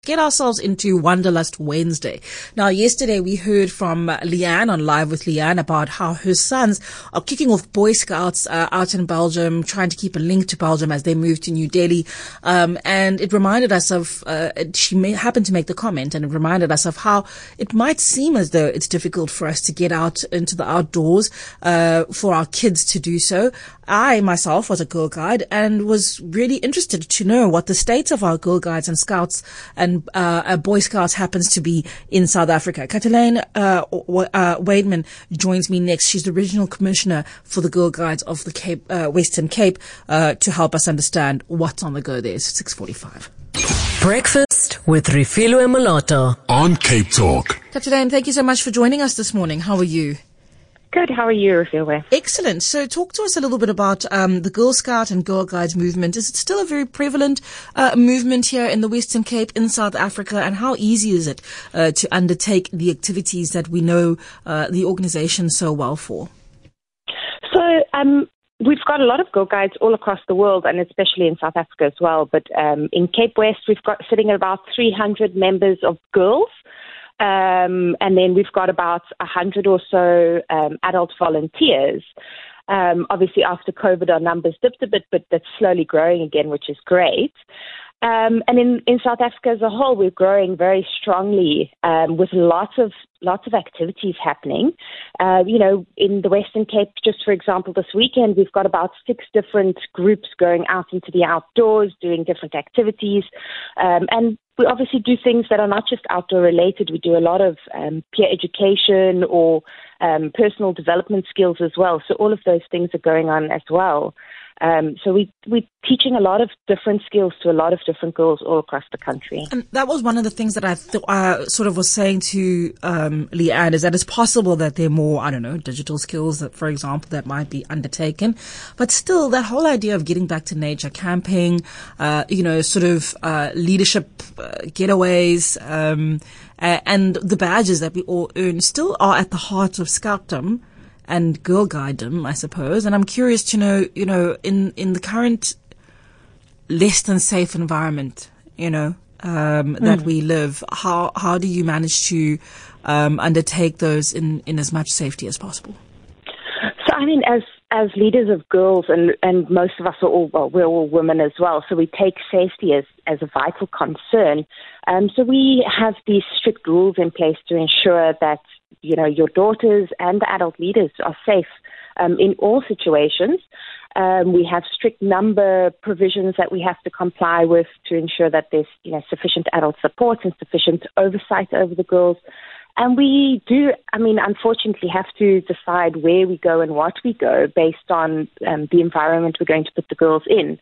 Get ourselves into Wanderlust Wednesday. Now, yesterday we heard from Leanne on Live with Leanne about how her sons are kicking off Boy Scouts out in Belgium, trying to keep a link to Belgium as they move to New Delhi. And it reminded us of, happened to make the comment, and it reminded us of how it might seem as though it's difficult for us to get out into the outdoors, for our kids to do so. I myself was a Girl Guide and was really interested to know what the state of our Girl Guides and Scouts and Boy Scouts happens to be in South Africa. Kathaleen Waidman joins me next. She's the regional commissioner for the Girl Guides of the Cape, Western Cape, to help us understand what's on the go there. It's 6:45. Breakfast with Refilwe Malata on Cape Talk. Kathaleen, thank you so much for joining us this morning. How are you? Good. How are you, Refilwe? Excellent. So talk to us a little bit about the Girl Scout and Girl Guides movement. Is it still a very prevalent movement here in the Western Cape in South Africa? And how easy is it to undertake the activities that we know the organization so well for? So we've got a lot of Girl Guides all across the world, and especially in South Africa as well. But in Cape West, we've got sitting at about 300 members of girls. And then we've got about 100 or so adult volunteers. Obviously, after COVID, our numbers dipped a bit, but that's slowly growing again, which is great. And in South Africa as a whole, we're growing very strongly with lots of activities happening. In the Western Cape, just for example, this weekend, we've got about 6 different groups going out into the outdoors, doing different activities. And we obviously do things that are not just outdoor related. We do a lot of peer education or personal development skills as well. So all of those things are going on as well. So we're teaching a lot of different skills to a lot of different girls all across the country. And that was one of the things that I sort of was saying to Leanne, is that it's possible that there are more, digital skills that, for example, that might be undertaken. But still, that whole idea of getting back to nature, camping, leadership getaways, and the badges that we all earn still are at the heart of Scoutdom and Girl Guidedom, I suppose. And I'm curious to know, in the current less than safe environment, that we live, how do you manage to undertake those in as much safety as possible? So, as leaders of girls, and most of us we're all women as well, so we take safety as a vital concern. So we have these strict rules in place to ensure that your daughters and the adult leaders are safe in all situations. We have strict number provisions that we have to comply with to ensure that there's sufficient adult support and sufficient oversight over the girls. And we do, unfortunately have to decide where we go and what we go based on the environment we're going to put the girls in.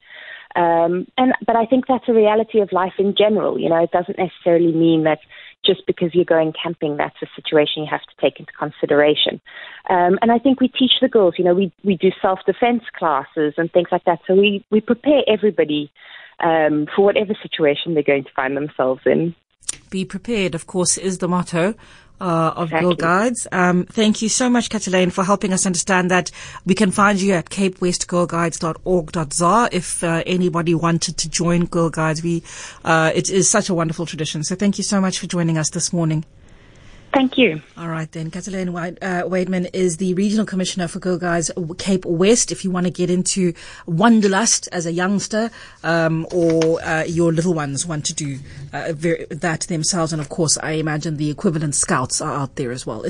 But I think that's a reality of life in general. It doesn't necessarily mean that just because you're going camping, that's a situation you have to take into consideration. And I think we teach the girls, we do self-defense classes and things like that. So we prepare everybody for whatever situation they're going to find themselves in. Be prepared, of course, is the motto of Exactly. Girl Guides. Thank you so much, Kathaleen, for helping us understand that. We can find you at capewestgirlguides.org.za if anybody wanted to join Girl Guides. It is such a wonderful tradition. So thank you so much for joining us this morning. Thank you. All right, then. Kathaleen Waidman is the Regional Commissioner for Girl Guides Cape West. If you want to get into Wanderlust as a youngster, or your little ones want to do that themselves, and of course, I imagine the equivalent scouts are out there as well.